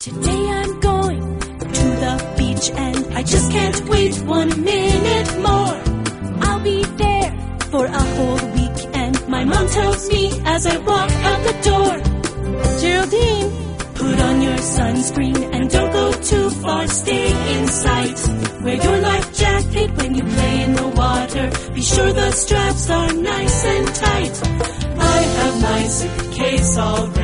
Today I'm going to the beach and I just can't wait 1 minute more. I'll be there for a whole week and my mom tells me as I walk out the door, Geraldine, put on your sunscreen and don't go too far, stay in sight. Wear your life jacket when you play in the water. Be sure the straps are nice and tight. I have my suitcase all ready.